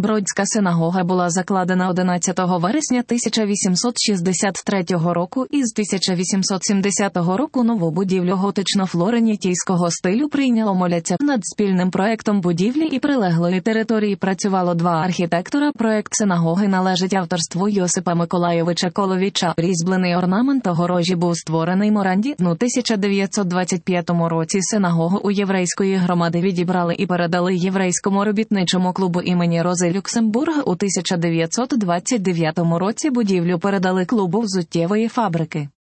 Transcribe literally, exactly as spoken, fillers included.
Бродська синагога була закладена одинадцятого вересня тисяча вісімсот шістдесят третього року і з тисяча вісімсот сімдесятого року нову будівлю готично-флоренітійського стилю прийняло моляться. Над спільним проектом будівлі і прилеглої території працювало два архітектора. Проект синагоги належить авторству Йосипа Миколайовича Коловіча. Різьблений орнамент огорожі був створений Моранді. У тисяча дев'ятсот двадцять п'ятому році синагогу у єврейської громади відібрали і передали єврейському робітничому клубу імені Рози Люксембург. У тисяча дев'ятсот двадцять дев'ятому році будівлю передали клубу взуттєвої фабрики.